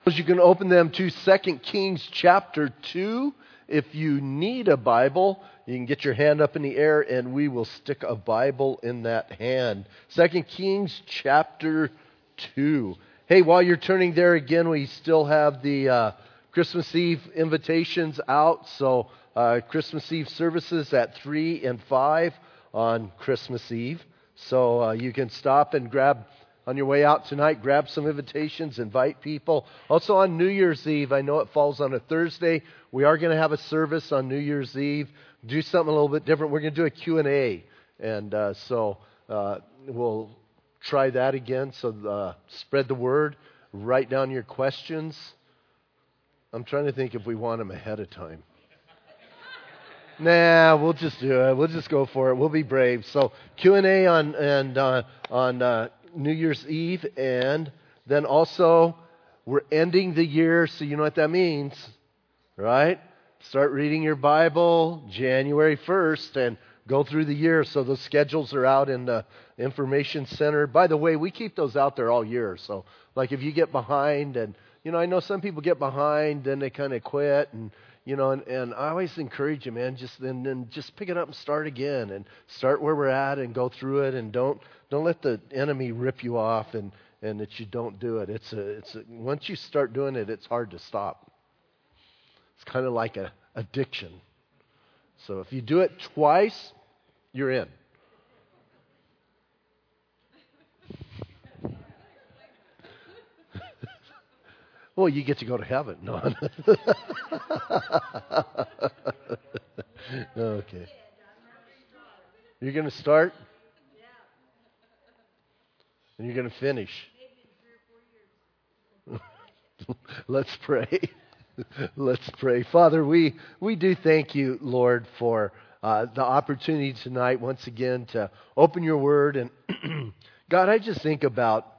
You can open them to 2 Kings chapter 2. If you need a Bible, you can get your hand up in the air and we will stick a Bible in that hand. 2 Kings chapter 2. Hey, while you're turning there again, we still have the Christmas Eve invitations out. So Christmas Eve services at 3 and 5 on Christmas Eve. So you can stop and grab on your way out tonight, grab some invitations, invite people. Also on New Year's Eve, I know it falls on a Thursday. We are going to have a service on New Year's Eve. Do something a little bit different. We're going to do a Q&A. And so we'll try that again. So spread the word. Write down your questions. I'm trying to think if we want them ahead of time. Nah, we'll just do it. We'll just go for it. We'll be brave. So Q&A on New Year's Eve, and then also we're ending the year, so you know what that means, right? Start reading your Bible January 1st and go through the year. So those schedules are out in the information center. By the way, we keep those out there all year. So like if you get behind, and I know some people get behind, then they kind of quit, and and I always encourage you, man, then just pick it up and start again, and start where we're at and go through it, and don't let the enemy rip you off and that you don't do it. It's once you start doing it, it's hard to stop. It's kind of like an addiction. So if you do it twice, you're in. Well, you get to go to heaven. No. Okay. You're going to start? And you're going to finish? Let's pray. Let's pray. Father, we do thank you, Lord, for the opportunity tonight once again to open your word. And God, I just think about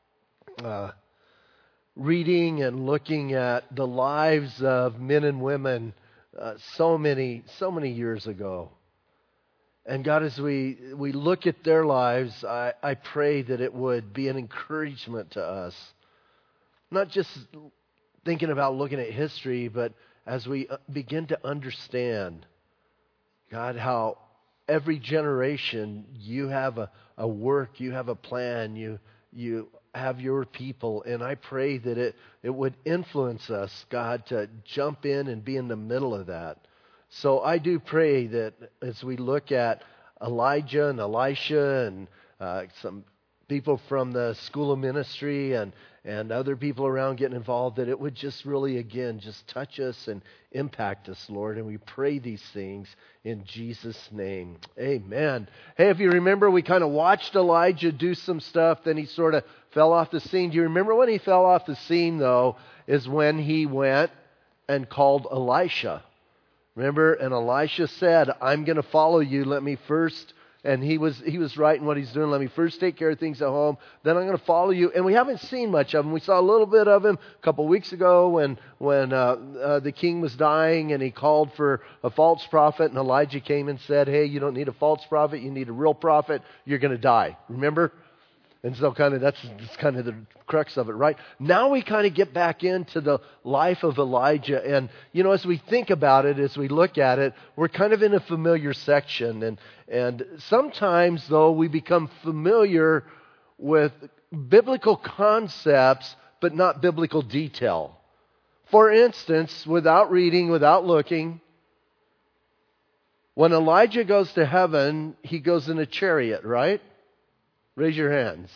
reading and looking at the lives of men and women so many years ago. And God, as we look at their lives, I pray that it would be an encouragement to us. Not just thinking about looking at history, but as we begin to understand, God, how every generation you have a work, you have a plan, you have your people, and I pray that it would influence us, God, to jump in and be in the middle of that. So I do pray that as we look at Elijah and Elisha and some people from the school of ministry and other people around getting involved, that it would just really, again, just touch us and impact us, Lord. And we pray these things in Jesus' name. Amen. Hey, if you remember, we kind of watched Elijah do some stuff, then he sort of fell off the scene. Do you remember when he fell off the scene, though, is when he went and called Elisha. Remember, and Elisha said, I'm going to follow you. Let me first... And he was right in what he's doing. Let me first take care of things at home. Then I'm going to follow you. And we haven't seen much of him. We saw a little bit of him a couple of weeks ago when the king was dying and he called for a false prophet. And Elijah came and said, hey, you don't need a false prophet. You need a real prophet. You're going to die. Remember? And so that's kind of the crux of it, right? Now we kind of get back into the life of Elijah. And, as we think about it, as we look at it, we're kind of in a familiar section. And sometimes, though, we become familiar with biblical concepts, but not biblical detail. For instance, without reading, without looking, when Elijah goes to heaven, he goes in a chariot, right? Raise your hands.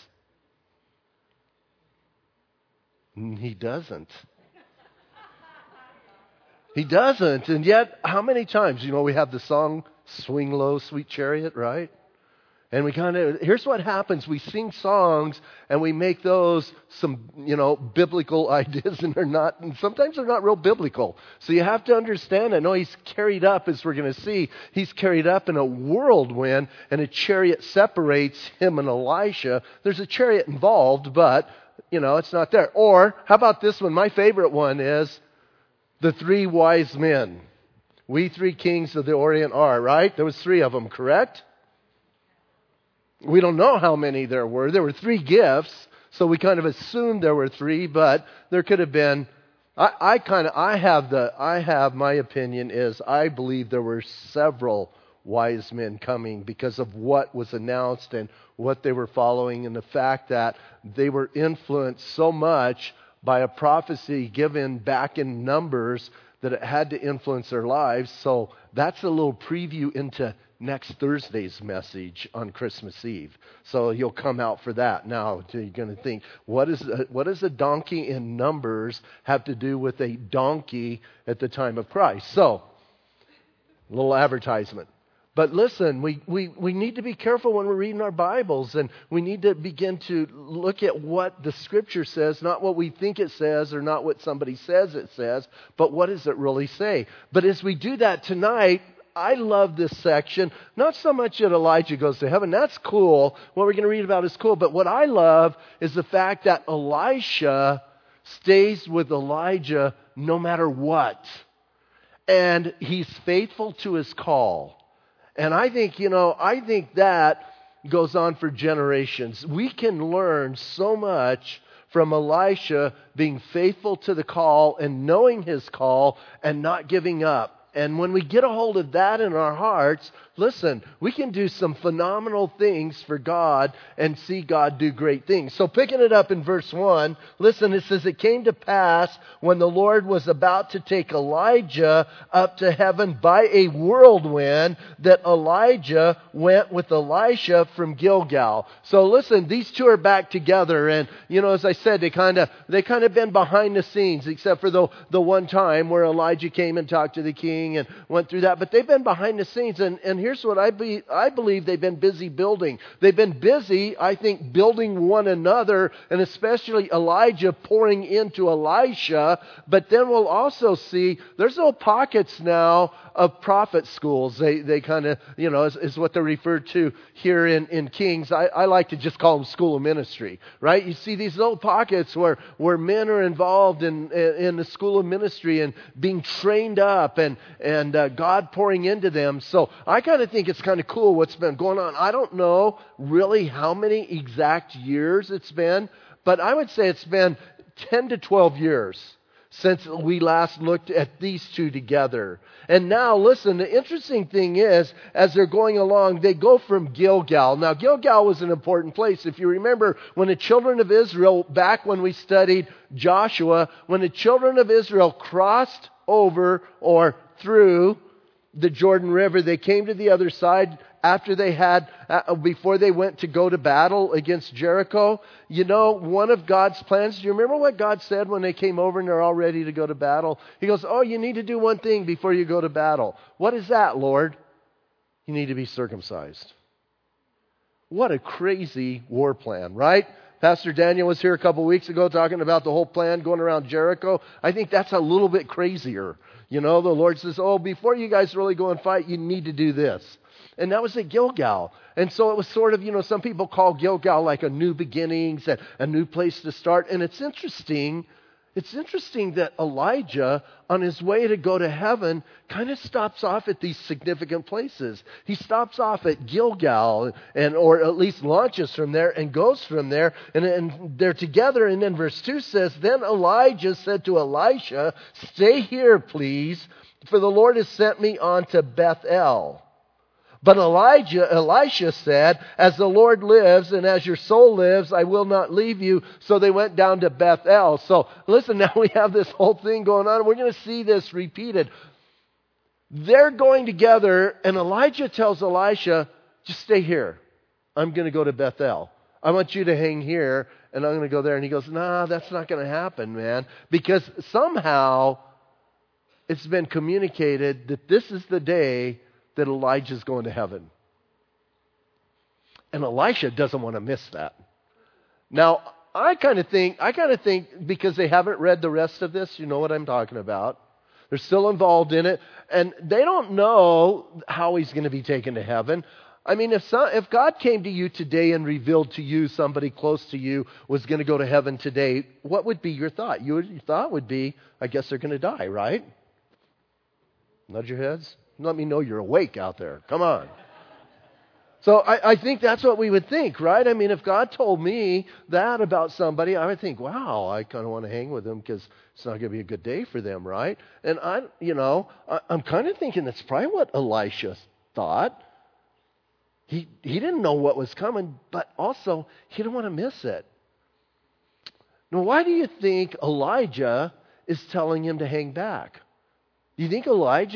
He doesn't. He doesn't. And yet, how many times, we have the song, Swing Low, Sweet Chariot, right? And we here's what happens. We sing songs and we make those some, biblical ideas, and sometimes they're not real biblical. So you have to understand, I know he's carried up, as we're going to see, he's carried up in a whirlwind, and a chariot separates him and Elisha. There's a chariot involved, but, it's not there. Or, how about this one? My favorite one is the three wise men. We three kings of the Orient are, right? There was three of them, correct? We don't know how many there were. There were three gifts. So we kind of assumed there were 3, but there could have been. I have my opinion is I believe there were several wise men coming because of what was announced and what they were following, and the fact that they were influenced so much by a prophecy given back in Numbers that it had to influence their lives. So that's a little preview into next Thursday's message on Christmas Eve. So you'll come out for that. Now you're going to think, what does a donkey in Numbers have to do with a donkey at the time of Christ? So, a little advertisement. But listen, we need to be careful when we're reading our Bibles, and we need to begin to look at what the Scripture says, not what we think it says or not what somebody says it says, but what does it really say? But as we do that tonight, I love this section, not so much that Elijah goes to heaven. That's cool. What we're going to read about is cool. But what I love is the fact that Elisha stays with Elijah no matter what. And he's faithful to his call. And I think that goes on for generations. We can learn so much from Elisha being faithful to the call and knowing his call and not giving up. And when we get a hold of that in our hearts, listen, we can do some phenomenal things for God and see God do great things. So picking it up in verse 1, listen, it says, it came to pass when the Lord was about to take Elijah up to heaven by a whirlwind that Elijah went with Elisha from Gilgal. So listen, these two are back together. And, as I said, they kind of been behind the scenes, except for the one time where Elijah came and talked to the king and went through that. But they've been behind the scenes. And here's what I believe they've been busy building. They've been busy, I think, building one another, and especially Elijah pouring into Elisha. But then we'll also see there's little pockets now of prophet schools. They kind of, is what they're referred to here in Kings. I like to just call them school of ministry, right? You see these little pockets where men are involved in the school of ministry and being trained up and God pouring into them. So I kind of think it's kind of cool what's been going on. I don't know really how many exact years it's been, but I would say it's been 10 to 12 years since we last looked at these two together. And now, listen, the interesting thing is, as they're going along, they go from Gilgal. Now, Gilgal was an important place. If you remember, when the children of Israel, back when we studied Joshua, when the children of Israel crossed over or through the Jordan River, they came to the other side after they had, before they went to go to battle against Jericho. One of God's plans, do you remember what God said when they came over and they're all ready to go to battle? He goes, you need to do one thing before you go to battle. What is that, Lord? You need to be circumcised. What a crazy war plan, right? Pastor Daniel was here a couple weeks ago talking about the whole plan going around Jericho. I think that's a little bit crazier. The Lord says, before you guys really go and fight, you need to do this. And that was at Gilgal. And so it was sort of, some people call Gilgal like a new beginnings and a new place to start. And it's interesting that Elijah, on his way to go to heaven, kind of stops off at these significant places. He stops off at Gilgal, or at least launches from there and goes from there. And they're together. And then verse 2 says, then Elijah said to Elisha, stay here, please, for the Lord has sent me on to Bethel. But Elisha said, as the Lord lives and as your soul lives, I will not leave you. So they went down to Bethel. So listen, now we have this whole thing going on. We're going to see this repeated. They're going together, and Elijah tells Elisha, just stay here. I'm going to go to Bethel. I want you to hang here, and I'm going to go there. And he goes, nah, that's not going to happen, man. Because somehow it's been communicated that this is the day that Elijah's going to heaven. And Elisha doesn't want to miss that. Now, I kind of think because they haven't read the rest of this, you know what I'm talking about. They're still involved in it, and they don't know how he's going to be taken to heaven. I mean, if God came to you today and revealed to you somebody close to you was going to go to heaven today, what would be your thought? Your thought would be, I guess they're going to die, right? Nudge your heads. Let me know you're awake out there. Come on. So I think that's what we would think, right? I mean, if God told me that about somebody, I would think, wow, I kind of want to hang with them because it's not going to be a good day for them, right? And I'm kind of thinking that's probably what Elisha thought. He didn't know what was coming, but also he didn't want to miss it. Now, why do you think Elijah is telling him to hang back? Do you think what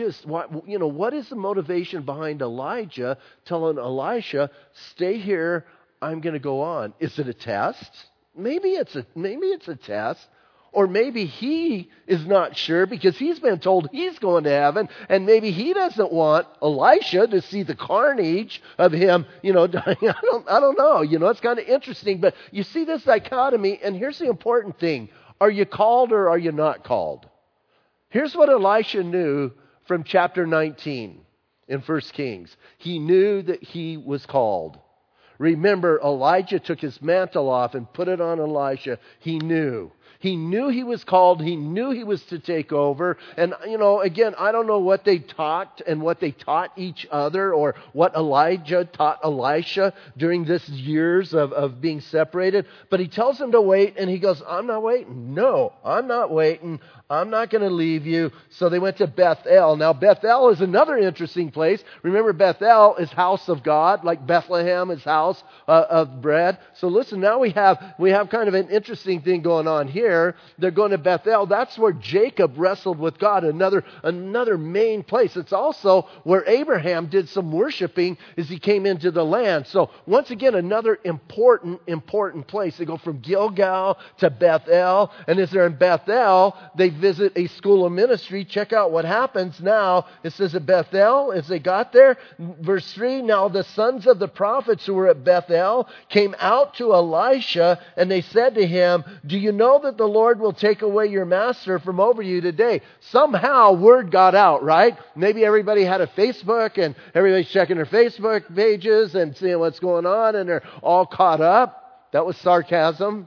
is the motivation behind Elijah telling Elisha, stay here, I'm going to go on? Is it a test? Maybe it's a test. Or maybe he is not sure because he's been told he's going to heaven, and maybe he doesn't want Elisha to see the carnage of him, dying. I don't know. It's kind of interesting. But you see this dichotomy, and here's the important thing. Are you called or are you not called? Here's what Elisha knew from chapter 19 in 1 Kings. He knew that he was called. Remember, Elijah took his mantle off and put it on Elisha. He knew. He knew he was called. He knew he was to take over. And, again, I don't know what they taught and what they taught each other or what Elijah taught Elisha during this years of being separated. But he tells him to wait, and he goes, I'm not waiting. No, I'm not waiting. I'm not going to leave you. So they went to Bethel. Now, Bethel is another interesting place. Remember, Bethel is house of God, like Bethlehem is house of bread. So listen, now we have kind of an interesting thing going on here. They're going to Bethel. That's where Jacob wrestled with God, another main place. It's also where Abraham did some worshiping as he came into the land. So once again, another important place. They go from Gilgal to Bethel. And as they're in Bethel, they visit a school of ministry. Check out what happens now. It says at Bethel, as they got there, verse 3, now the sons of the prophets who were at Bethel came out to Elisha, and they said to him, do you know that the Lord will take away your master from over you today? Somehow word got out, right? Maybe everybody had a Facebook and everybody's checking their Facebook pages and seeing what's going on, and they're all caught up. That was sarcasm.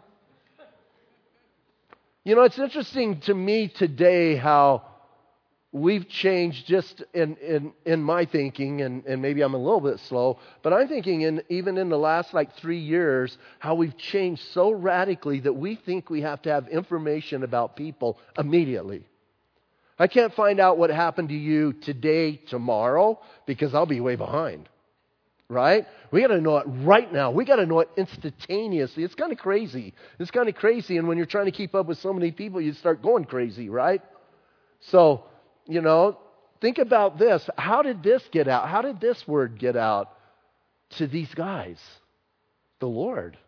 It's interesting to me today how we've changed just in my thinking, and maybe I'm a little bit slow, but I'm thinking even in the last 3 years, how we've changed so radically that we think we have to have information about people immediately. I can't find out what happened to you today, tomorrow, because I'll be way behind. Right? We got to know it right now. We got to know it instantaneously. It's kind of crazy. And when you're trying to keep up with so many people, you start going crazy, right? So, think about this. How did this get out? How did this word get out to these guys? The Lord.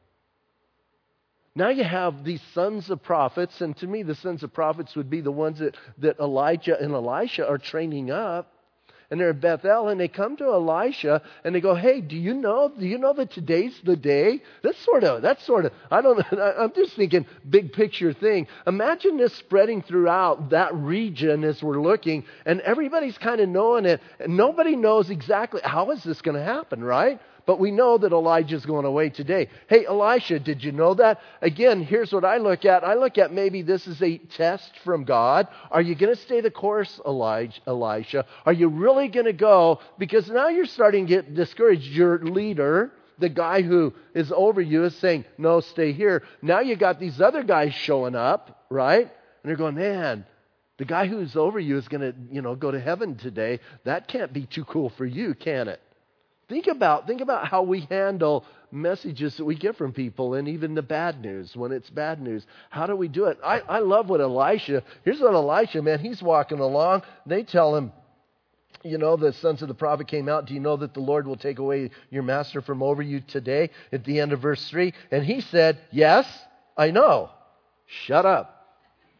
Now you have these sons of prophets, and to me the sons of prophets would be the ones that Elijah and Elisha are training up. And they're at Bethel, and they come to Elisha, and they go, hey, do you know that today's the day? That's sort of, I'm just thinking big picture thing. Imagine this spreading throughout that region as we're looking, and everybody's kind of knowing it, and nobody knows exactly how is this going to happen, right? But we know that Elijah's going away today. Hey, Elisha, did you know that? Again, here's what I look at. I look at maybe this is a test from God. Are you going to stay the course, Elisha? Are you really going to go? Because now you're starting to get discouraged. Your leader, the guy who is over you, is saying, no, stay here. Now you got these other guys showing up, right? And they're going, man, the guy who's over you is going to, go to heaven today. That can't be too cool for you, can it? Think about how we handle messages that we get from people, and even the bad news, when it's bad news. How do we do it? I love what here's what Elisha, man, he's walking along. They tell him, the sons of the prophet came out. Do you know that the Lord will take away your master from over you today? At the end of verse 3. And he said, yes, I know. Shut up.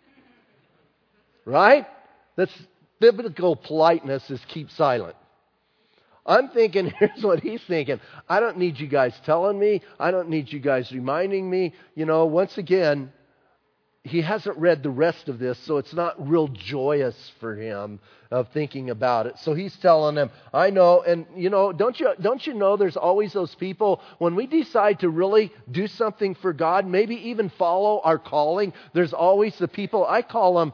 Right? That's biblical politeness, is keep silent. I'm thinking, here's what he's thinking. I don't need you guys telling me. I don't need you guys reminding me. Once again, he hasn't read the rest of this, so it's not real joyous for him of thinking about it. So he's telling them, I know, and don't you know there's always those people when we decide to really do something for God, maybe even follow our calling, there's always the people, I call them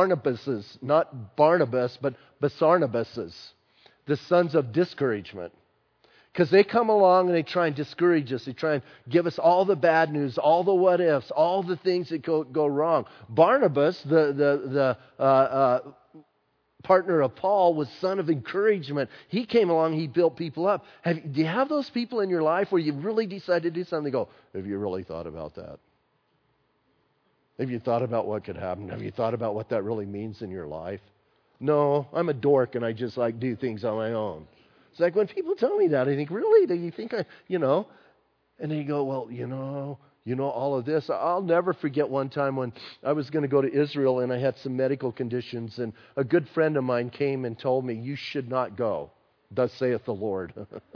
Barnabases, not Barnabas, but Basarnabases, the sons of discouragement. Because they come along and they try and discourage us. They try and give us all the bad news, all the what ifs, all the things that go wrong. Barnabas, the partner of Paul, was son of encouragement. He came along, he built people up. Do you have those people in your life where you really decide to do something? Go, have you really thought about that? Have you thought about what could happen? Have you thought about what that really means in your life? No, I'm a dork and I just do things on my own. It's like when people tell me that, I think, really? Do you think And then you go, well, all of this. I'll never forget one time when I was going to go to Israel and I had some medical conditions, and a good friend of mine came and told me, you should not go. Thus saith the Lord.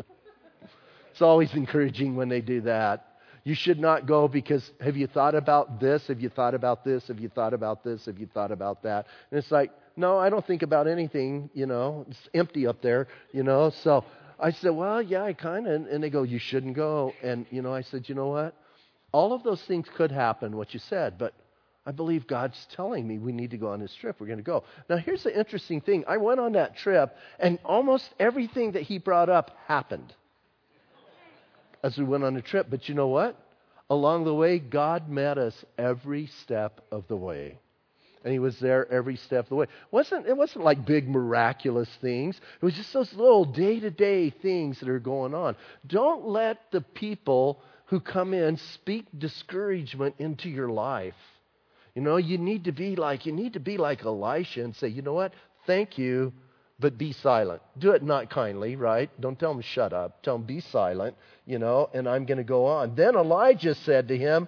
It's always encouraging when they do that. You should not go because have you thought about this? Have you thought about this? Have you thought about this? Have you thought about that? And it's like, no, I don't think about anything, It's empty up there, So I said, well, yeah, I kind of. And they go, you shouldn't go. And, I said, you know what? All of those things could happen, what you said, but I believe God's telling me we need to go on this trip. We're going to go. Now, here's the interesting thing. I went on that trip, and almost everything that he brought up happened as we went on the trip. But you know what? Along the way, God met us every step of the way. And he was there every step of the way. It wasn't like big miraculous things. It was just those little day-to-day things that are going on. Don't let the people who come in speak discouragement into your life. You need to be like Elisha and say, you know what? Thank you, but be silent. Do it not kindly, right? Don't tell them shut up. Tell them be silent, and I'm going to go on. Then Elijah said to him,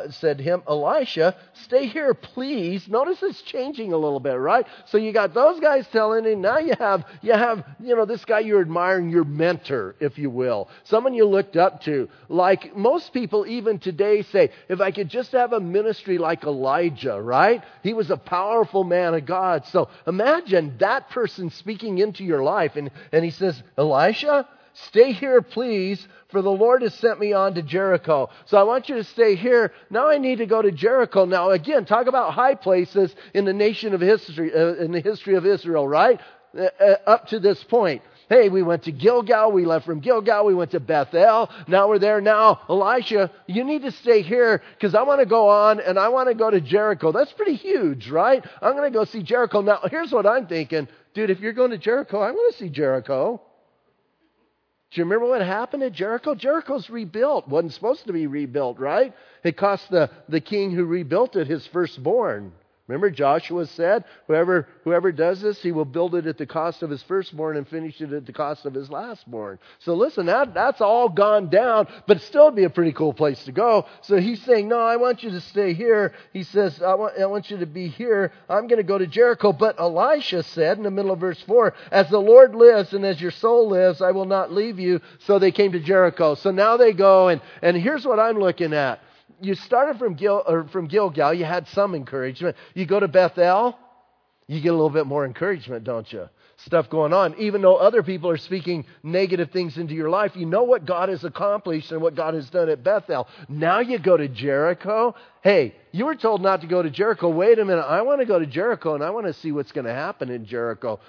Elisha, stay here, please. Notice it's changing a little bit, right? So you got those guys telling him. Now you have, this guy you're admiring, your mentor, if you will. Someone you looked up to. Like most people even today say, if I could just have a ministry like Elijah, right? He was a powerful man of God. So imagine that person speaking into your life. And he says, Elisha, stay here, please, for the Lord has sent me on to Jericho. So I want you to stay here. Now I need to go to Jericho. Now again, talk about high places in the nation of history, in the history of Israel, right? Up to this point. Hey, we went to Gilgal. We left from Gilgal. We went to Bethel. Now we're there now. Elisha, you need to stay here because I want to go on and I want to go to Jericho. That's pretty huge, right? I'm going to go see Jericho. Now, here's what I'm thinking. Dude, if you're going to Jericho, I want to see Jericho. Do you remember what happened at Jericho? Jericho's rebuilt. Wasn't supposed to be rebuilt, right? It cost the king who rebuilt it his firstborn. Remember Joshua said, whoever does this, he will build it at the cost of his firstborn and finish it at the cost of his lastborn. So listen, that's all gone down, but still it'd be a pretty cool place to go. So he's saying, no, I want you to stay here. He says, I want you to be here. I'm going to go to Jericho. But Elisha said in the middle of verse 4, as the Lord lives and as your soul lives, I will not leave you. So they came to Jericho. So now they go, and here's what I'm looking at. You started from Gilgal, you had some encouragement. You go to Bethel, you get a little bit more encouragement, don't you? Stuff going on. Even though other people are speaking negative things into your life, you know what God has accomplished and what God has done at Bethel. Now you go to Jericho. Hey, you were told not to go to Jericho. Wait a minute, I want to go to Jericho and I want to see what's going to happen in Jericho,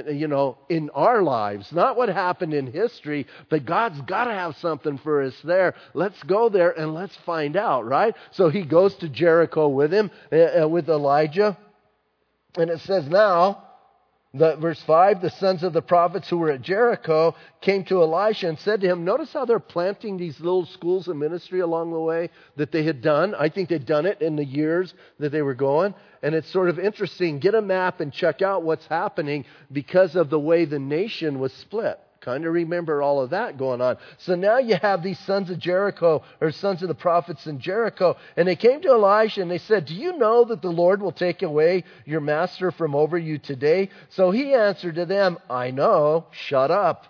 in our lives. Not what happened in history, but God's got to have something for us there. Let's go there and let's find out, right? So he goes to Jericho with him, with Elijah. And it says now, verse 5, the sons of the prophets who were at Jericho came to Elisha and said to him, notice how they're planting these little schools of ministry along the way that they had done. I think they'd done it in the years that they were going. And it's sort of interesting. Get a map and check out what's happening because of the way the nation was split. Kind of remember all of that going on. So now you have these sons of Jericho, or sons of the prophets in Jericho. And they came to Elisha and they said, do you know that the Lord will take away your master from over you today? So he answered to them, I know, shut up.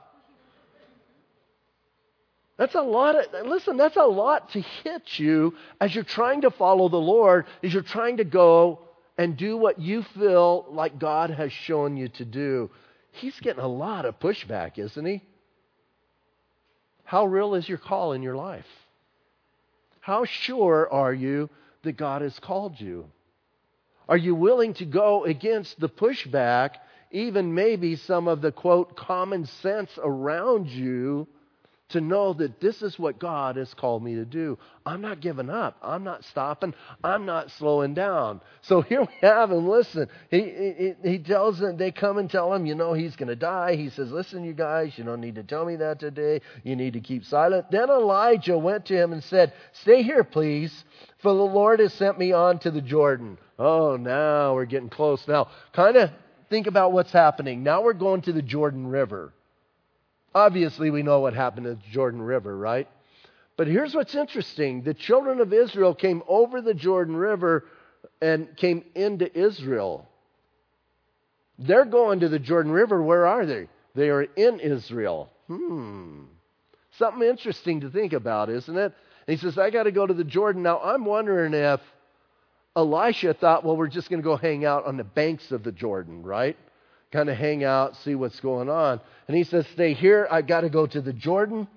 That's a lot to hit you as you're trying to follow the Lord, as you're trying to go and do what you feel like God has shown you to do. He's getting a lot of pushback, isn't he? How real is your call in your life? How sure are you that God has called you? Are you willing to go against the pushback, even maybe some of the, quote, common sense around you to know that this is what God has called me to do. I'm not giving up. I'm not stopping. I'm not slowing down. So here we have him. Listen, he tells them, they come and tell him, he's going to die. He says, listen, you guys, you don't need to tell me that today. You need to keep silent. Then Elijah went to him and said, stay here, please, for the Lord has sent me on to the Jordan. Oh, now we're getting close. Now, kind of think about what's happening. Now we're going to the Jordan River. Obviously, we know what happened at the Jordan River, right? But here's what's interesting. The children of Israel came over the Jordan River and came into Israel. They're going to the Jordan River. Where are they? They are in Israel. Something interesting to think about, isn't it? And he says, I got to go to the Jordan. Now, I'm wondering if Elisha thought, well, we're just going to go hang out on the banks of the Jordan, right? Kind of hang out, see what's going on. And he says, stay here. I got to go to the Jordan.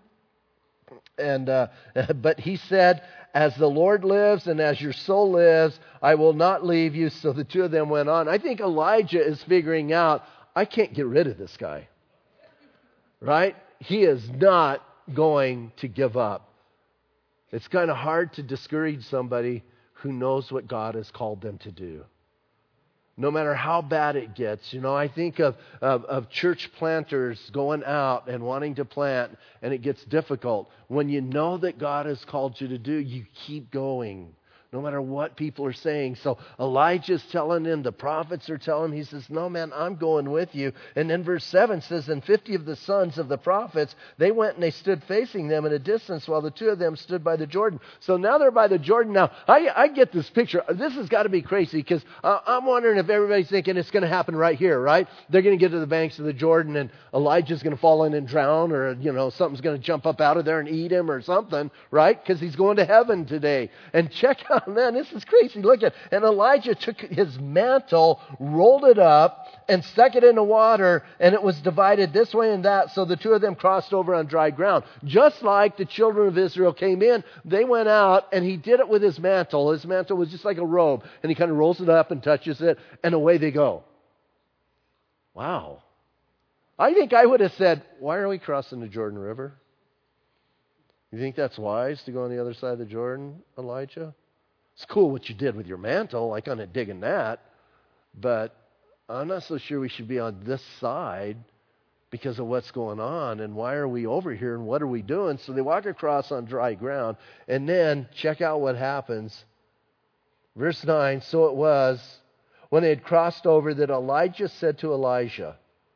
But he said, as the Lord lives and as your soul lives, I will not leave you. So the two of them went on. I think Elijah is figuring out, I can't get rid of this guy. Right? He is not going to give up. It's kind of hard to discourage somebody who knows what God has called them to do. No matter how bad it gets. I think of church planters going out and wanting to plant, and it gets difficult. When you know that God has called you to do, you keep going. No matter what people are saying. So Elijah's telling him, the prophets are telling him, he says, no man, I'm going with you. And then verse 7 says, and 50 of the sons of the prophets, they went and they stood facing them at a distance while the two of them stood by the Jordan. So now they're by the Jordan. Now, I get this picture. This has got to be crazy because I'm wondering if everybody's thinking it's going to happen right here, right? They're going to get to the banks of the Jordan and Elijah's going to fall in and drown, or, something's going to jump up out of there and eat him or something, right? Because he's going to heaven today. And check out, man, this is crazy. Look at, and Elijah took his mantle, rolled it up, and stuck it in the water, and it was divided this way and that, so the two of them crossed over on dry ground. Just like the children of Israel came in, they went out, and he did it with his mantle. His mantle was just like a robe, and he kind of rolls it up and touches it, and away they go. Wow. I think I would have said, why are we crossing the Jordan River? You think that's wise to go on the other side of the Jordan, Elijah? It's cool what you did with your mantle. I kind of digging that. But I'm not so sure we should be on this side because of what's going on. And why are we over here? And what are we doing? So they walk across on dry ground. And then check out what happens. Verse 9, so it was when they had crossed over that Elijah said to Elisha,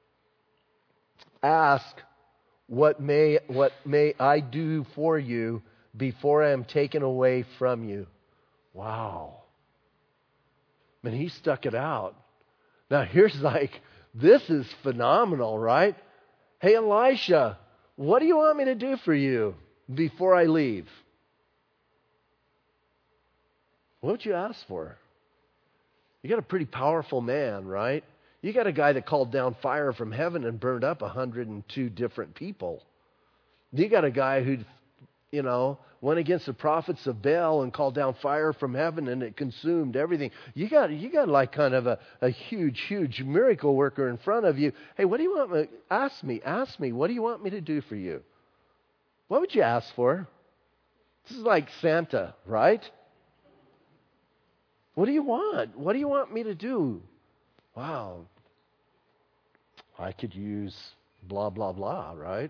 ask, what may I do for you before I am taken away from you? Wow. Man, he stuck it out. Now here's this is phenomenal, right? Hey, Elisha, what do you want me to do for you before I leave? What would you ask for? You got a pretty powerful man, right? You got a guy that called down fire from heaven and burned up 102 different people. You got a guy who, went against the prophets of Baal and called down fire from heaven and it consumed everything. You got like kind of a huge miracle worker in front of you. Hey, what do you want me? Ask me. What do you want me to do for you? What would you ask for? This is like Santa, right? What do you want? What do you want me to do? Wow. I could use blah, blah, blah, right?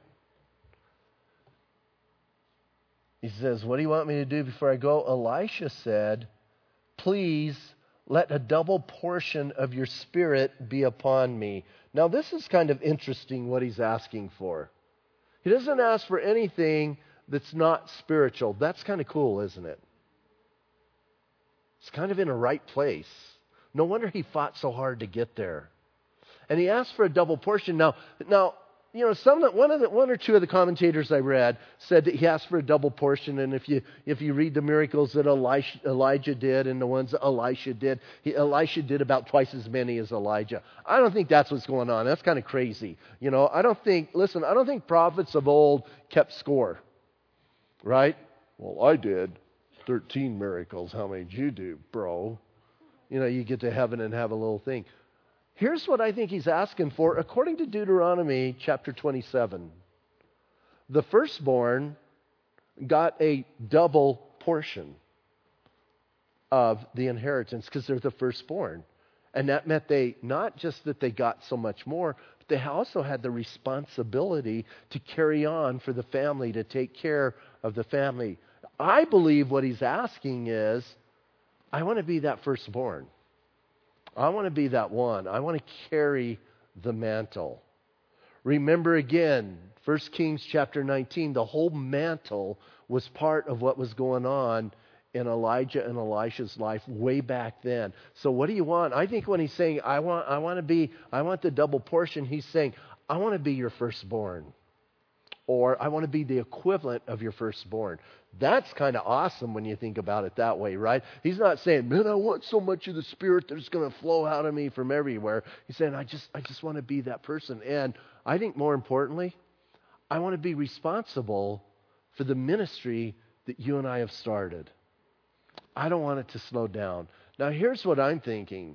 He says, what do you want me to do before I go? Elisha said, please let a double portion of your spirit be upon me. Now, this is kind of interesting what he's asking for. He doesn't ask for anything that's not spiritual. That's kind of cool, isn't it? It's kind of in a right place. No wonder he fought so hard to get there. And he asked for a double portion. Now, one or two of the commentators I read said that he asked for a double portion, and if you read the miracles that Elijah did and the ones that Elisha did, Elisha did about twice as many as Elijah. I don't think that's what's going on. That's kind of crazy. I don't think prophets of old kept score, right? Well, I did 13 miracles. How many did you do, bro? You get to heaven and have a little thing. Here's what I think he's asking for, according to Deuteronomy chapter 27. the firstborn got a double portion of the inheritance because they're the firstborn. And that meant they, not just that they got so much more, but they also had the responsibility to carry on for the family, to take care of the family. I believe what he's asking is, I want to be that firstborn. I want to be that one. I want to carry the mantle. Remember again, 1 Kings chapter 19, the whole mantle was part of what was going on in Elijah and Elisha's life way back then. So what do you want? I think when he's saying, I want the double portion, he's saying, I want to be your firstborn. Or I want to be the equivalent of your firstborn. That's kind of awesome when you think about it that way, right? He's not saying, man, I want so much of the Spirit that's going to flow out of me from everywhere. He's saying, I just want to be that person. And I think more importantly, I want to be responsible for the ministry that you and I have started. I don't want it to slow down. Now, here's what I'm thinking.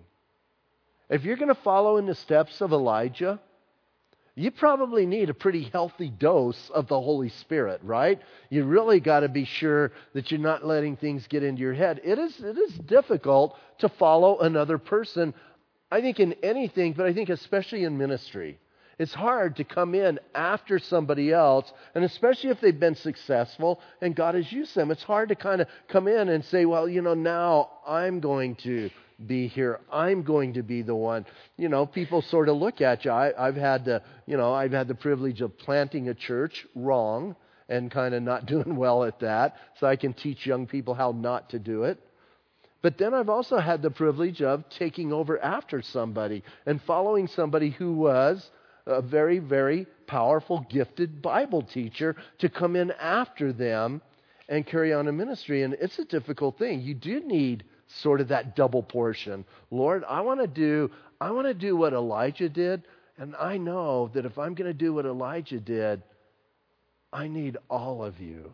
If you're going to follow in the steps of Elijah, you probably need a pretty healthy dose of the Holy Spirit, right? You really got to be sure that you're not letting things get into your head. It is difficult to follow another person, I think in anything, but I think especially in ministry. It's hard to come in after somebody else, and especially if they've been successful and God has used them. It's hard to kind of come in and say, well, now I'm going to be here. I'm going to be the one. People sort of look at you. I've had the privilege of planting a church wrong and kind of not doing well at that, so I can teach young people how not to do it. But then I've also had the privilege of taking over after somebody and following somebody who was a very, very powerful, gifted Bible teacher to come in after them and carry on a ministry. And it's a difficult thing. You do need sort of that double portion. Lord, I want to do what Elijah did, and I know that if I'm going to do what Elijah did, I need all of you.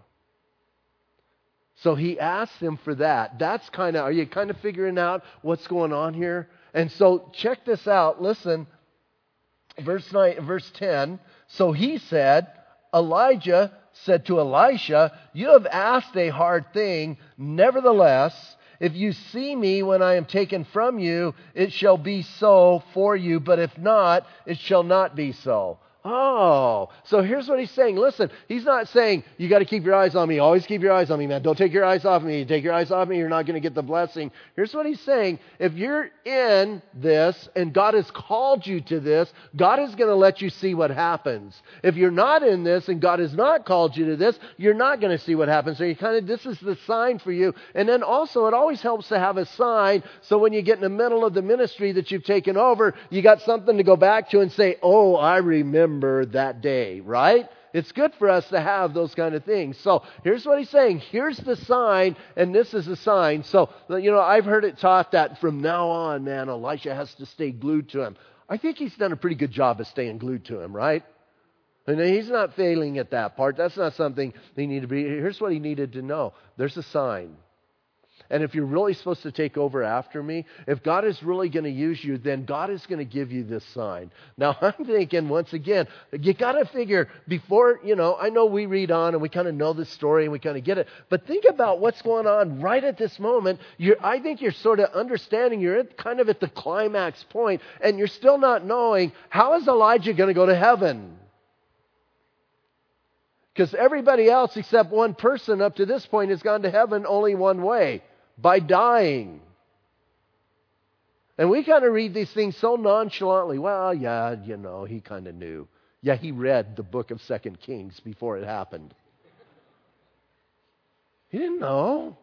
So he asked him for that. Are you kind of figuring out what's going on here? And so check this out. Listen, verse 10. So he said, Elijah said to Elisha, you have asked a hard thing. Nevertheless, if you see me when I am taken from you, it shall be so for you. But if not, it shall not be so. Oh, so here's what he's saying. Listen, he's not saying, you got to keep your eyes on me. Always keep your eyes on me, man. Don't take your eyes off me. You take your eyes off me, you're not going to get the blessing. Here's what he's saying. If you're in this and God has called you to this, God is going to let you see what happens. If you're not in this and God has not called you to this, you're not going to see what happens. So this is the sign for you. And then also, it always helps to have a sign. So when you get in the middle of the ministry that you've taken over, you got something to go back to and say, oh, I remember that day, right? It's good for us to have those kind of things. So here's what he's saying. Here's the sign, and this is the sign. So, I've heard it taught that from now on, man, Elisha has to stay glued to him. I think he's done a pretty good job of staying glued to him, right? And he's not failing at that part. That's not something he needed to be. Here's what he needed to know. There's a sign. And if you're really supposed to take over after me, if God is really going to use you, then God is going to give you this sign. Now, I'm thinking, once again, you got to figure before, I know we read on and we kind of know the story and we kind of get it. But think about what's going on right at this moment. I think you're sort of understanding, you're kind of at the climax point, and you're still not knowing, how is Elijah going to go to heaven? Because everybody else except one person up to this point has gone to heaven only one way. By dying. And we kind of read these things so nonchalantly. Well, yeah, he kind of knew. Yeah, he read the book of 2 Kings before it happened. He didn't know.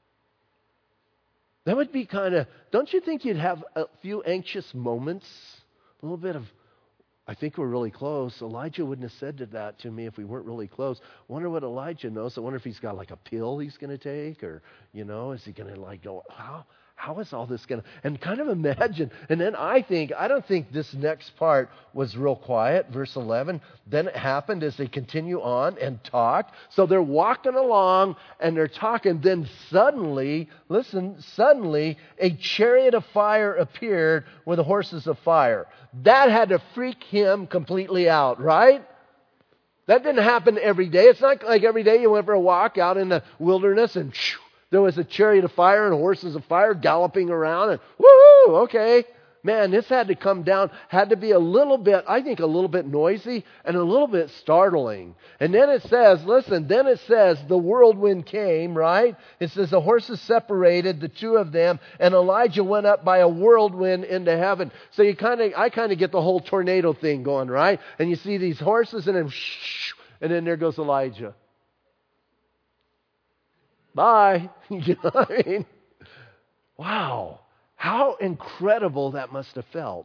That would be don't you think you'd have a few anxious moments? A little bit of, I think we're really close. Elijah wouldn't have said that to me if we weren't really close. Wonder what Elijah knows. I wonder if he's got like a pill he's going to take, or, is he going to go, how is all this going to, and kind of imagine. And then I don't think this next part was real quiet. Verse 11, then it happened as they continue on and talk. So they're walking along and they're talking. Then suddenly, a chariot of fire appeared with the horses of fire. That had to freak him completely out, right? That didn't happen every day. It's not like every day you went for a walk out in the wilderness and there was a chariot of fire and horses of fire galloping around and woo, okay. Man, this had to come down, had to be a little bit, I think a little bit noisy and a little bit startling. And then it says, listen, then it says the whirlwind came, right? It says the horses separated, the two of them, and Elijah went up by a whirlwind into heaven. So I kind of get the whole tornado thing going, right? And you see these horses and then there goes Elijah. Bye. You know what I mean? Wow. How incredible that must have felt.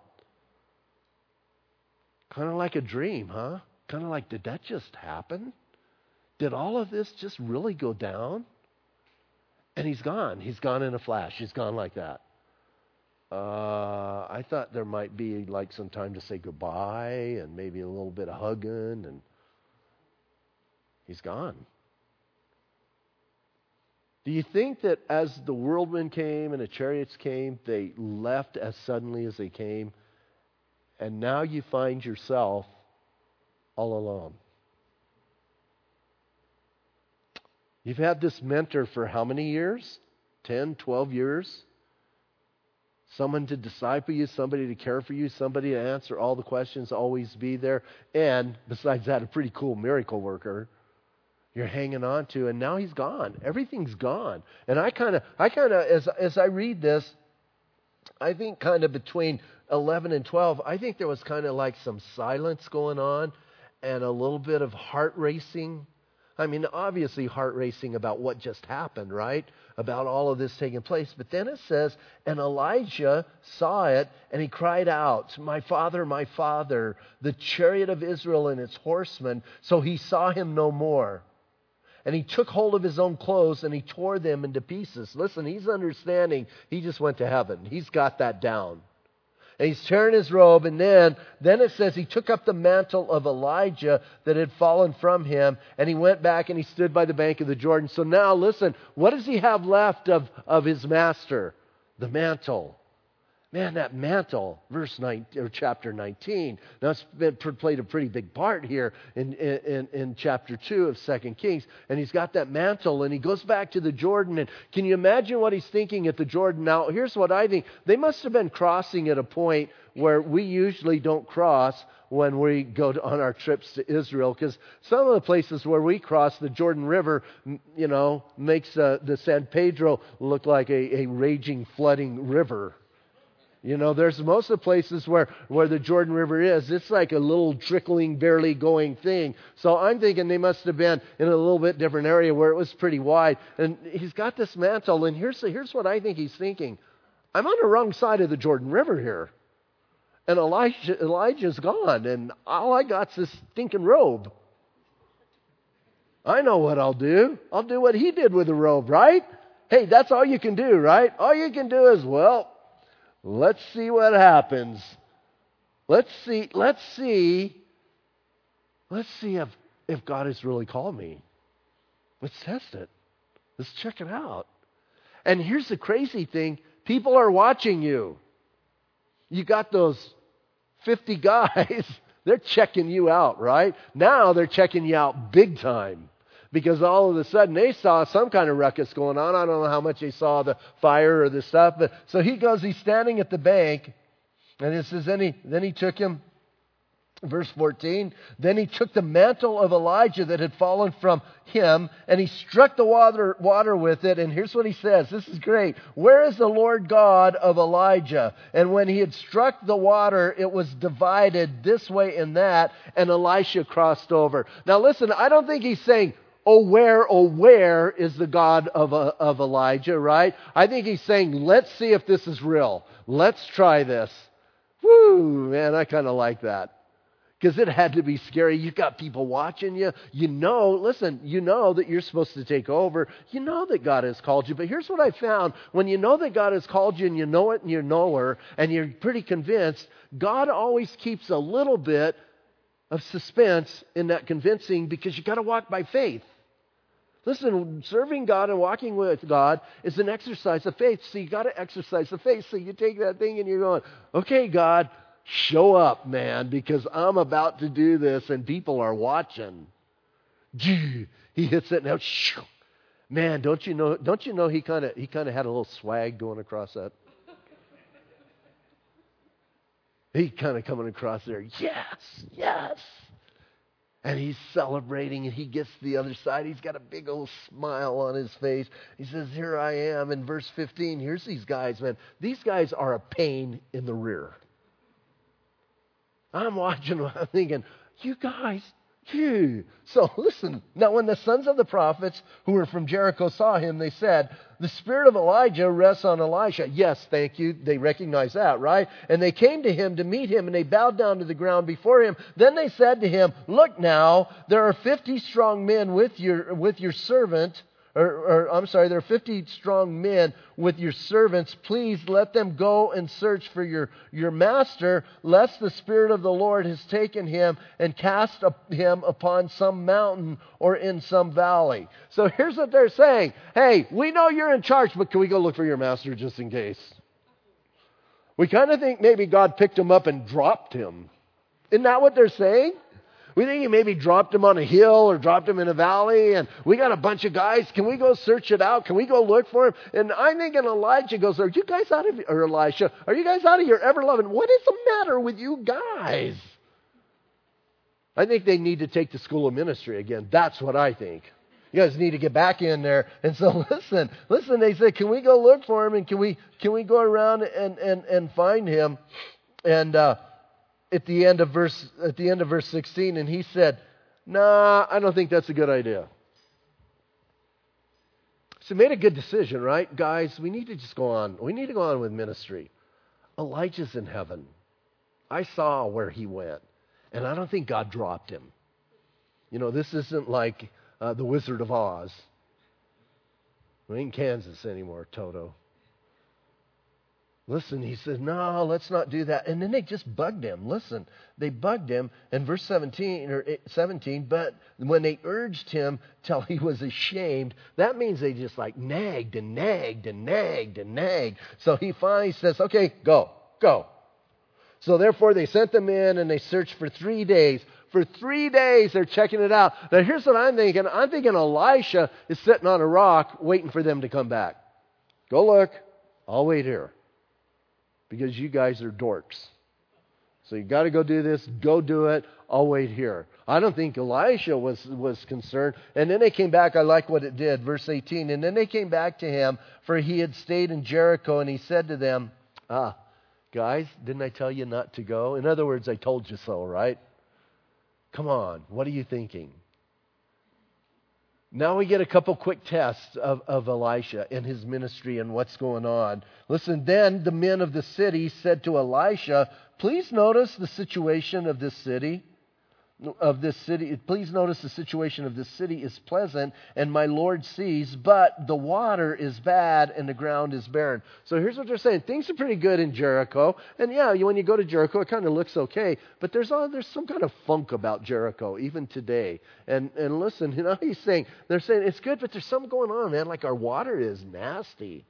Kind of like a dream, huh? Kind of like, did that just happen? Did all of this just really go down? And he's gone. He's gone in a flash. He's gone like that. I thought there might be like some time to say goodbye and maybe a little bit of hugging, and he's gone. Do you think that as the whirlwind came and the chariots came, they left as suddenly as they came, and now you find yourself all alone? You've had this mentor for how many years? 10, 12 years? Someone to disciple you, somebody to care for you, somebody to answer all the questions, always be there, and besides that, a pretty cool miracle worker you're hanging on to, and now he's gone. Everything's gone. And I kind of, as I read this, I think kind of between 11 and 12, I think there was kind of like some silence going on and a little bit of heart racing. I mean, obviously heart racing about what just happened, right? About all of this taking place. But then it says, and Elijah saw it, and he cried out, my father, the chariot of Israel and its horsemen. So he saw him no more. And he took hold of his own clothes and he tore them into pieces. Listen, he's understanding he just went to heaven. He's got that down. And he's tearing his robe, and then it says he took up the mantle of Elijah that had fallen from him, and he went back and he stood by the bank of the Jordan. So now listen, what does he have left of his master? The mantle. Man, that mantle, chapter 19. Now, it's played a pretty big part here in chapter 2 of 2 Kings. And he's got that mantle, and he goes back to the Jordan. And can you imagine what he's thinking at the Jordan? Now, here's what I think. They must have been crossing at a point where we usually don't cross when we go on our trips to Israel. Because some of the places where we cross the Jordan River, makes the San Pedro look like a raging, flooding river. There's most of the places where the Jordan River is, it's like a little trickling, barely going thing. So I'm thinking they must have been in a little bit different area where it was pretty wide. And he's got this mantle, and here's what I think he's thinking. I'm on the wrong side of the Jordan River here. And Elijah's gone, and all I got's this stinking robe. I know what I'll do. I'll do what he did with the robe, right? Hey, that's all you can do, right? All you can do is, let's see what happens. Let's see if God has really called me. Let's test it. Let's check it out. And here's the crazy thing. People are watching you. You got those 50 guys. They're checking you out, right? Now they're checking you out big time. Because all of a sudden they saw some kind of ruckus going on. I don't know how much they saw the fire or the stuff. But so he's standing at the bank. And it says, then he took him, verse 14, then he took the mantle of Elijah that had fallen from him, and he struck the water with it. And here's what he says. This is great. Where is the Lord God of Elijah? And when he had struck the water, it was divided this way and that, and Elisha crossed over. Now listen, I don't think he's saying, oh, where is the God of Elijah, right? I think he's saying, let's see if this is real. Let's try this. Woo, man, I kind of like that. Because it had to be scary. You've got people watching you. You know that you're supposed to take over. You know that God has called you. But here's what I found. When you know that God has called you and you know it and you know her and you're pretty convinced, God always keeps a little bit of suspense in that convincing, because you got to walk by faith. Listen, serving God and walking with God is an exercise of faith. So you got to exercise the faith. So you take that thing and you're going, okay, God, show up, man, because I'm about to do this and people are watching. He hits it now. Man, don't you know he kind of had a little swag going across that. He kind of coming across there. Yes. And he's celebrating, and he gets to the other side. He's got a big old smile on his face. He says, here I am. In verse 15, here's these guys, man. These guys are a pain in the rear. I'm watching them. I'm thinking, you guys, So listen, now when the sons of the prophets who were from Jericho saw him, they said, the spirit of Elijah rests on Elisha. Yes, thank you. They recognize that, right? And they came to him to meet him, and they bowed down to the ground before him. Then they said to him, look now, there are 50 strong men with your servant. There are 50 strong men with your servants. Please let them go and search for your master, lest the Spirit of the Lord has taken him and cast him upon some mountain or in some valley. So here's what they're saying. Hey, we know you're in charge, but can we go look for your master just in case? We kind of think maybe God picked him up and dropped him. Isn't that what they're saying? We think he maybe dropped him on a hill or dropped him in a valley, and we got a bunch of guys. Can we go search it out? Can we go look for him? And I think Elijah goes, or Elisha, are you guys out of your ever-loving? What is the matter with you guys? I think they need to take the school of ministry again. That's what I think. You guys need to get back in there. And so listen, they say, can we go look for him? And can we go around and find him? And, at the end of verse 16, and he said, nah, I don't think that's a good idea. So made a good decision, right? Guys, we need to just go on. We need to go on with ministry. Elijah's in heaven. I saw where he went, and I don't think God dropped him. You know, this isn't like the Wizard of Oz. We ain't in Kansas anymore, Toto. Listen, he says, no, let's not do that. And then they just bugged him. Listen, they bugged him in verse 17, but when they urged him till he was ashamed, that means they just like nagged and nagged and nagged and nagged. So he finally says, okay, go. So therefore they sent them in and they searched for 3 days. For 3 days they're checking it out. Now here's what I'm thinking. I'm thinking Elisha is sitting on a rock waiting for them to come back. Go look. I'll wait here. Because you guys are dorks. So you got to go do this. Go do it. I'll wait here. I don't think Elisha was concerned. And then they came back. I like what it did. Verse 18. And then they came back to him, for he had stayed in Jericho. And he said to them, guys, didn't I tell you not to go? In other words, I told you so, right? Come on. What are you thinking? Now we get a couple quick tests of Elisha and his ministry and what's going on. Listen, then the men of the city said to Elisha, please notice the situation of this city. Please notice the situation of this city is pleasant, and my Lord sees, but the water is bad and the ground is barren. So here's what they're saying. Things are pretty good in Jericho. And yeah, when you go to Jericho, it kind of looks okay. But there's some kind of funk about Jericho, even today. And listen, they're saying it's good, but there's something going on, man. Like our water is nasty.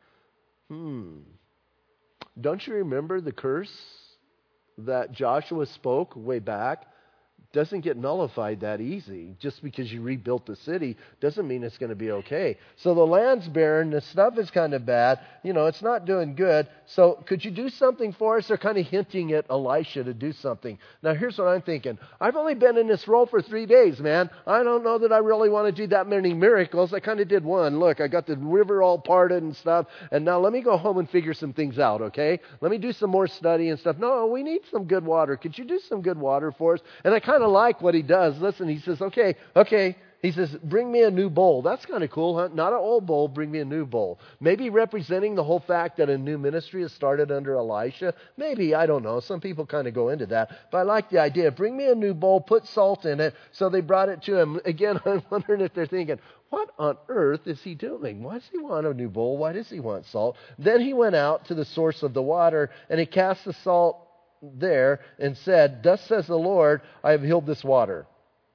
Don't you remember the curse that Joshua spoke way back? Doesn't get nullified that easy. Just because you rebuilt the city doesn't mean it's going to be okay. So the land's barren, the stuff is kind of bad. It's not doing good. So could you do something for us? They're kind of hinting at Elisha to do something. Now here's what I'm thinking. I've only been in this role for 3 days, man. I don't know that I really want to do that many miracles. I kind of did one. Look, I got the river all parted and stuff. And now let me go home and figure some things out, okay? Let me do some more study and stuff. No, we need some good water. Could you do some good water for us? And I kind of like what he does. Listen, he says, okay. He says, bring me a new bowl. That's kind of cool, huh? Not an old bowl, bring me a new bowl. Maybe representing the whole fact that a new ministry has started under Elisha. Maybe, I don't know. Some people kind of go into that. But I like the idea. Bring me a new bowl, put salt in it. So they brought it to him. Again, I'm wondering if they're thinking, what on earth is he doing? Why does he want a new bowl? Why does he want salt? Then he went out to the source of the water, and he cast the salt there and said, thus says the Lord, I have healed this water.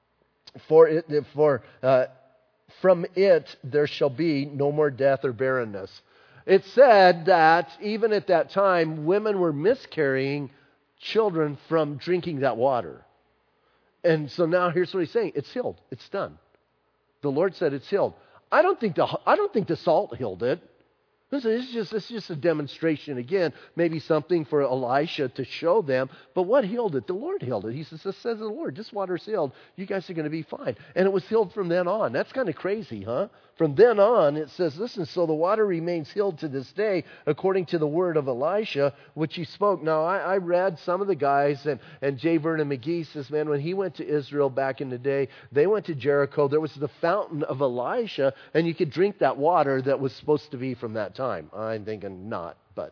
From it there shall be no more death or barrenness. It said that even at that time, women were miscarrying children from drinking that water. And so now here's what he's saying. It's healed. It's done. The Lord said it's healed. I don't think the salt healed it. It's just a demonstration again, maybe something for Elisha to show them. But what healed it? The Lord healed it. He says, "This says the Lord, this water's healed. You guys are going to be fine." And it was healed from then on. That's kind of crazy, huh? From then on, it says, listen, so the water remains healed to this day, according to the word of Elisha, which he spoke. Now, I read some of the guys, and J. Vernon McGee says, man, when he went to Israel back in the day, they went to Jericho. There was the fountain of Elisha, and you could drink that water that was supposed to be from that time. I'm thinking not, but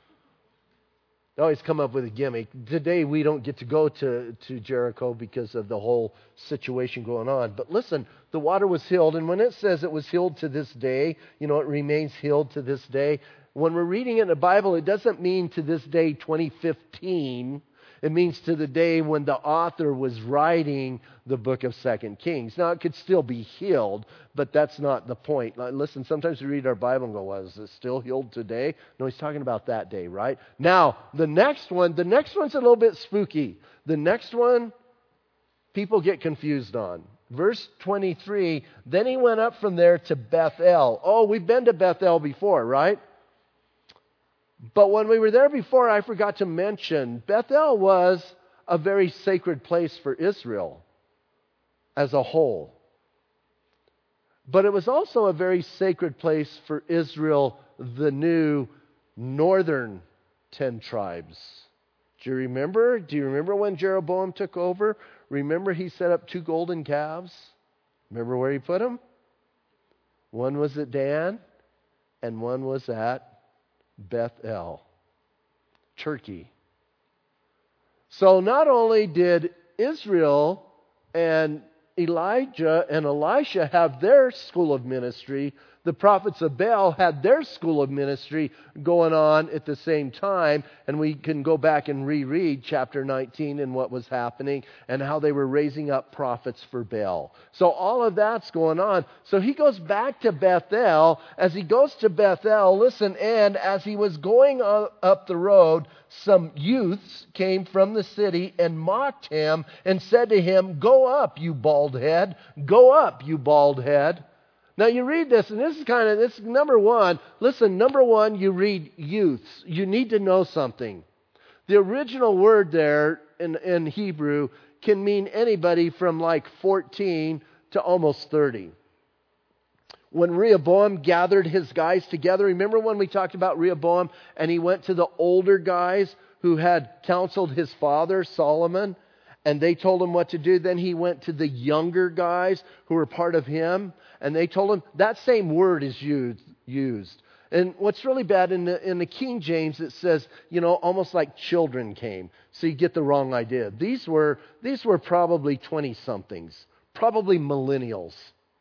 they always come up with a gimmick. Today, we don't get to go to Jericho because of the whole situation going on. But listen, the water was healed. And when it says it was healed to this day, it remains healed to this day. When we're reading it in the Bible, it doesn't mean to this day 2015. It means to the day when the author was writing the book of 2 Kings. Now, it could still be healed, but that's not the point. Listen, sometimes we read our Bible and go, well, is it still healed today? No, he's talking about that day, right? Now, the next one's a little bit spooky. The next one, people get confused on. Verse 23, then he went up from there to Bethel. Oh, we've been to Bethel before, right? But when we were there before, I forgot to mention, Bethel was a very sacred place for Israel as a whole. But it was also a very sacred place for Israel, the new northern 10 tribes. Do you remember? Do you remember when Jeroboam took over? Remember he set up 2 golden calves? Remember where he put them? One was at Dan, and one was at Bethel, Turkey. So not only did Israel and Elijah and Elisha have their school of ministry, the prophets of Baal had their school of ministry going on at the same time. And we can go back and reread chapter 19 and what was happening and how they were raising up prophets for Baal. So all of that's going on. So he goes back to Bethel. As he goes to Bethel, listen, and as he was going up the road, some youths came from the city and mocked him and said to him, "Go up, you bald head. Go up, you bald head." Now you read this, and this is number one. Listen, number one, you read youths. You need to know something. The original word there in Hebrew can mean anybody from like 14 to almost 30. When Rehoboam gathered his guys together, remember when we talked about Rehoboam and he went to the older guys who had counseled his father, Solomon, and they told him what to do. Then he went to the younger guys who were part of him, and they told him that same word is used. And what's really bad in the King James, it says, almost like children came. So you get the wrong idea. These were probably 20-somethings, probably millennials.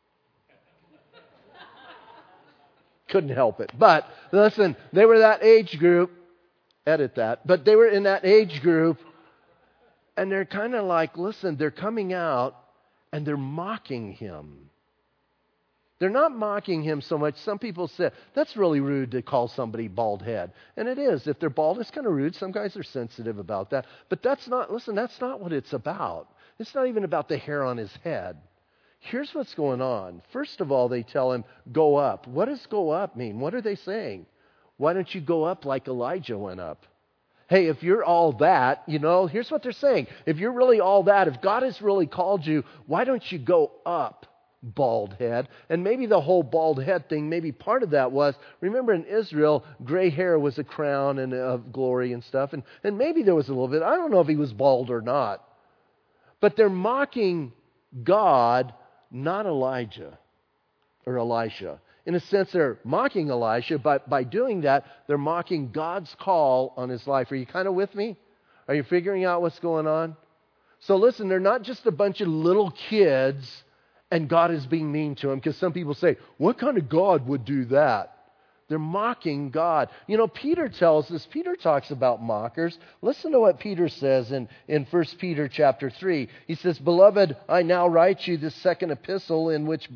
Couldn't help it. But listen, they were that age group. Edit that. But they were in that age group. And they're kind of like, listen, they're coming out and they're mocking him. They're not mocking him so much. Some people say, that's really rude to call somebody bald head. And it is. If they're bald, it's kind of rude. Some guys are sensitive about that. But that's not what it's about. It's not even about the hair on his head. Here's what's going on. First of all, they tell him, go up. What does go up mean? What are they saying? Why don't you go up like Elijah went up? Hey, if you're all that, here's what they're saying. If you're really all that, if God has really called you, why don't you go up, bald head? And maybe the whole bald head thing, maybe part of that was, remember in Israel, gray hair was a crown and of glory and stuff. And maybe there was a little bit. I don't know if he was bald or not. But they're mocking God, not Elijah or Elisha. In a sense, they're mocking Elisha, but by doing that, they're mocking God's call on his life. Are you kind of with me? Are you figuring out what's going on? So listen, they're not just a bunch of little kids and God is being mean to them, because some people say, what kind of God would do that? They're mocking God. Peter tells us, Peter talks about mockers. Listen to what Peter says in 1 Peter chapter 3. He says, "Beloved, I now write you this second epistle in both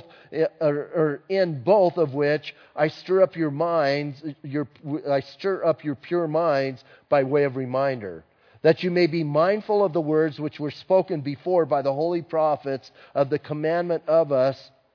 of which I stir up your minds, I stir up your pure minds by way of reminder, that you may be mindful of the words which were spoken before by the holy prophets of the commandment of us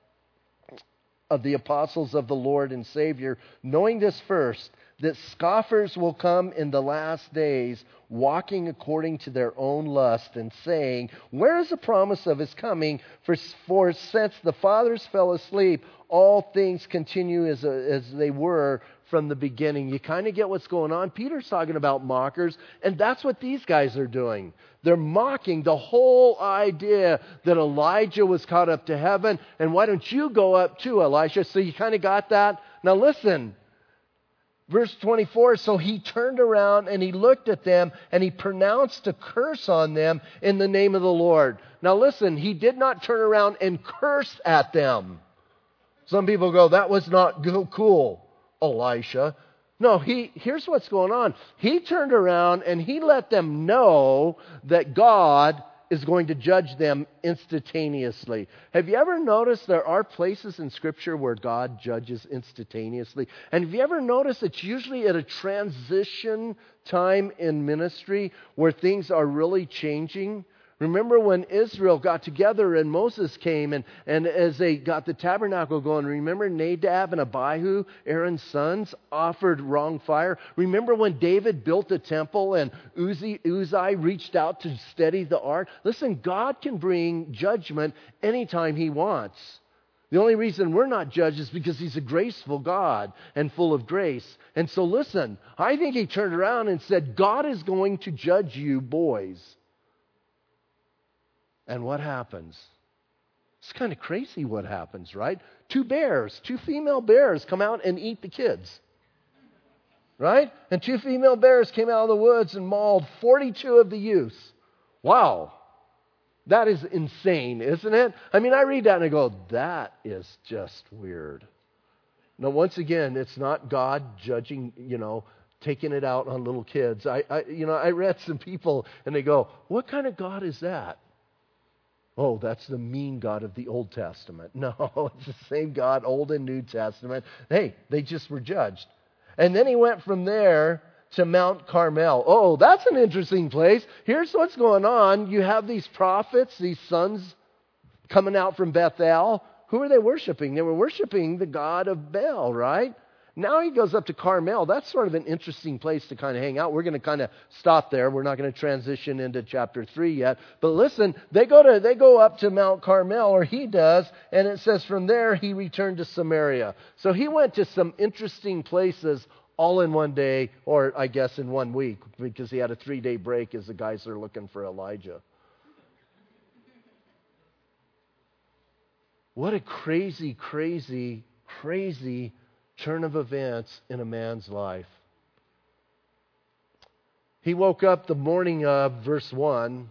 of the apostles of the Lord and Savior, knowing this first, that scoffers will come in the last days, walking according to their own lust, and saying, where is the promise of his coming? For since the fathers fell asleep, all things continue as they were from the beginning. You kind of get what's going on. Peter's talking about mockers, and that's what these guys are doing. They're mocking the whole idea that Elijah was caught up to heaven, and why don't you go up too, Elisha? So you kind of got that? Now listen, verse 24, so he turned around and he looked at them and he pronounced a curse on them in the name of the Lord. Now listen, he did not turn around and curse at them. Some people go, that was not cool, Elisha. No, here's what's going on. He turned around and he let them know that God is going to judge them instantaneously. Have you ever noticed there are places in Scripture where God judges instantaneously? And have you ever noticed it's usually at a transition time in ministry where things are really changing? Remember when Israel got together and Moses came and as they got the tabernacle going, remember Nadab and Abihu, Aaron's sons, offered wrong fire? Remember when David built the temple and Uzziah reached out to steady the ark? Listen, God can bring judgment anytime he wants. The only reason we're not judged is because he's a graceful God and full of grace. And so listen, I think he turned around and said, God is going to judge you boys. And what happens? It's kind of crazy what happens, right? Two female bears come out and eat the kids. Right? And two female bears came out of the woods and mauled 42 of the youths. Wow. That is insane, isn't it? I mean, I read that and I go, that is just weird. Now, once again, it's not God judging, taking it out on little kids. I read some people and they go, what kind of God is that? Oh, that's the mean God of the Old Testament. No, it's the same God, Old and New Testament. Hey, they just were judged. And then he went from there to Mount Carmel. Oh, that's an interesting place. Here's what's going on. You have these prophets, these sons coming out from Bethel. Who are they worshiping? They were worshiping the God of Baal, right? Now he goes up to Carmel. That's sort of an interesting place to kind of hang out. We're going to kind of stop there. We're not going to transition into chapter 3 yet. But listen, they go up to Mount Carmel, or he does, and it says from there he returned to Samaria. So he went to some interesting places all in one day, or I guess in 1 week, because he had a 3-day break as the guys are looking for Elijah. What a crazy, crazy, crazy turn of events in a man's life. He woke up the morning of verse 1.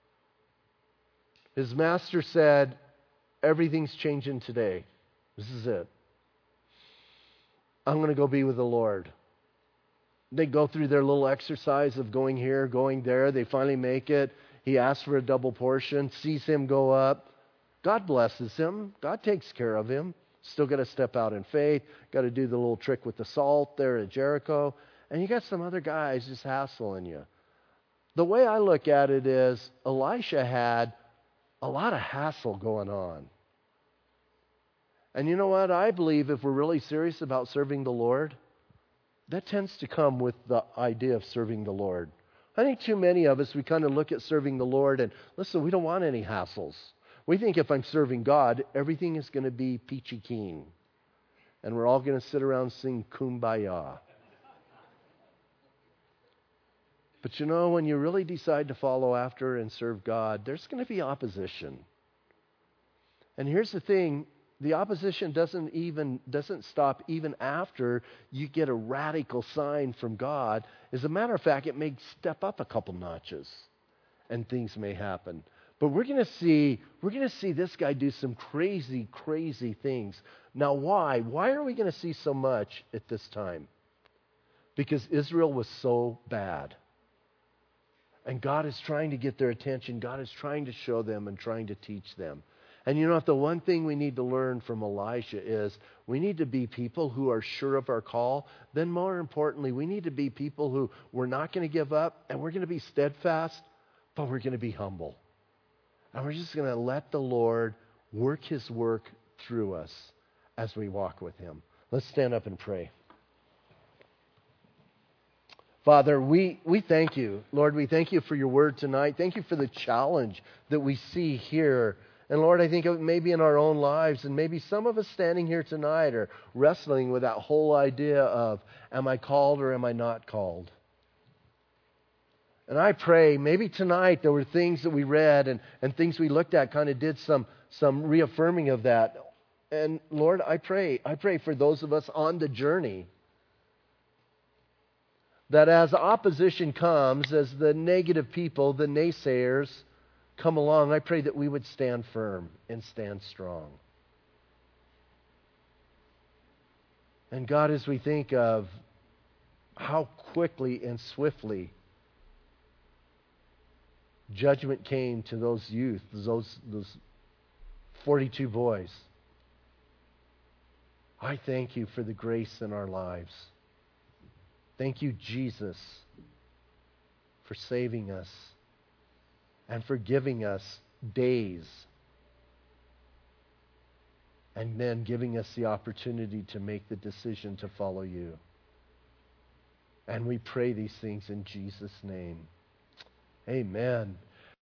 His master said, everything's changing today. This is it. I'm going to go be with the Lord. They go through their little exercise of going here, going there. They finally make it. He asks for a double portion, sees him go up. God blesses him. God takes care of him. Still got to step out in faith. Got to do the little trick with the salt there at Jericho. And you got some other guys just hassling you. The way I look at it is Elisha had a lot of hassle going on. And you know what? I believe if we're really serious about serving the Lord, that tends to come with the idea of serving the Lord. I think too many of us, we kind of look at serving the Lord and listen, we don't want any hassles. We think if I'm serving God, everything is going to be peachy keen. And we're all going to sit around and sing Kumbaya. But when you really decide to follow after and serve God, there's going to be opposition. And here's the thing, the opposition doesn't stop even after you get a radical sign from God. As a matter of fact, it may step up a couple notches and things may happen. But we're going to see this guy do some crazy, crazy things. Now, why? Why are we going to see so much at this time? Because Israel was so bad. And God is trying to get their attention. God is trying to show them and trying to teach them. And if the one thing we need to learn from Elisha is we need to be people who are sure of our call. Then more importantly, we need to be people who we're not going to give up and we're going to be steadfast, but we're going to be humble. And we're just going to let the Lord work his work through us. as we walk with Him. Let's stand up and pray. Father, we thank you. Lord, we thank you for your word tonight. Thank you for the challenge that we see here. And Lord, I think maybe in our own lives, and maybe some of us standing here tonight are wrestling with that whole idea of, am I called or am I not called? And I pray, maybe tonight there were things that we read and things we looked at kind of did some reaffirming of that. And Lord, I pray for those of us on the journey, that as opposition comes, as the negative people, the naysayers come along, I pray that we would stand firm and stand strong. And God, as we think of how quickly and swiftly judgment came to those youth, those 42 boys, I thank you for the grace in our lives. Thank you, Jesus, for saving us and for giving us days and then giving us the opportunity to make the decision to follow you. And we pray these things in Jesus' name. Amen.